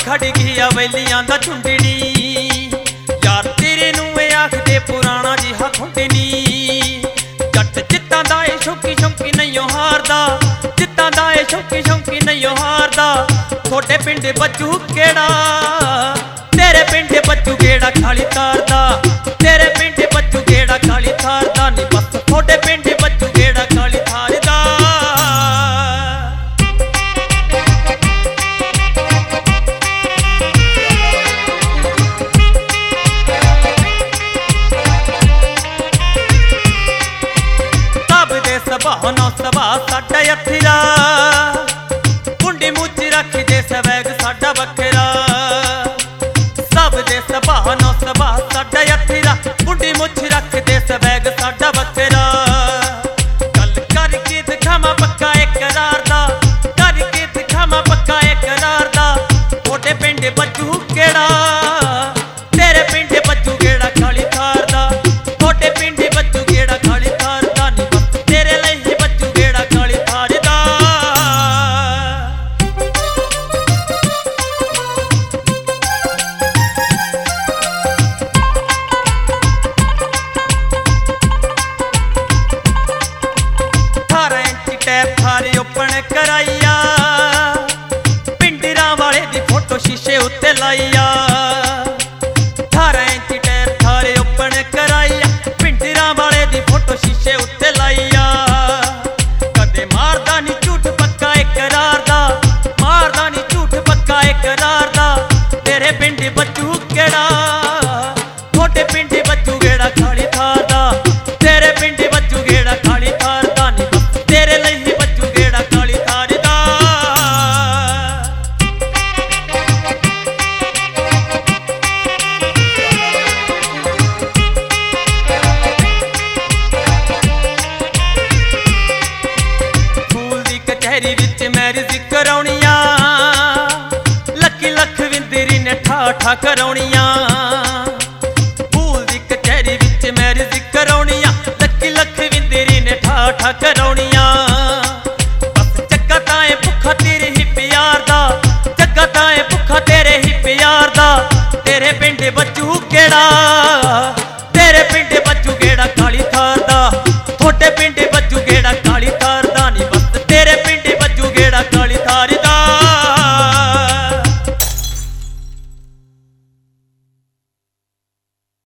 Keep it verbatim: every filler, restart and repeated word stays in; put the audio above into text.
खड़ गई वेलियां दा झुंडनी यार तेरे नूं आखदे पुराना जिहा खुंडनी जट जित्तां दा ए शौकी शौकी नहीं हारदा जित्तां दा ए शौकी शौकी नहीं हारदा थोड़े पिंड बच्चू केड़ा तेरे पिंड बच्चू केड़ा खाली तारदा तेरे पिंड बच्चू केड़ा खाली तारदा नी बस थोड़े पिंड बच्चू केड़ा खाली तारदा बहाना सभा साडा अथिरा कुंडी मुच रख दे सवैग साडा बखरा सब दे बहाना सभा साडा अथिरा कुंडी मुच रख दे सवैग साडा बखरा गल करके दिखावा पक्का एक करार दा करके दिखावा पक्का एक करार दा थोड़े पिंड बच्चू केड़ा तेरे पिंड बच्चू केड़ा खाली थार दा थोड़े पिंड बच्चू केड़ा खाली थार दा नी तेरे लिए बच्चू केड़ा खाली थार दा अठारह इंच टैप थारे ओपन कराइया पिंडरा वाले दी फोटो शीशे उत्ते लाइया अठारह इंच टैप थारे ओपन कराइया पिंडरा वाले दी फोटो शीशे उत्ते लाइया कदे मारदा नी झूठ पक्का इकरार दा मारदा नी झूठ पक्का इकरार दा तेरे पिंड बच्चू केड़ा थोड़े पिंड बच्चू केड़ा खाली थार दा तेरे पिंड बच्चू केड़ा खाली थार दा नी तेरे लिए बच्चू केड़ा खाली थार दा फूल दी कचहरी विच मैरिज कराउणियां लखी लख विंदरी ने ठा ठा कराउणियां फूल दी कचहरी विच मैरिज कराउणियां लखी लख विंदरी ने ठा ठा कराउणियां बस जग्गा ताए भुखा तेरे ही प्यार दा जग्गा ताए भुखा तेरे ही प्यार दा तेरे पिंड बच्चू केड़ा तेरे पिंड बच्चू केड़ा खाली थार दा थोड़े पिंड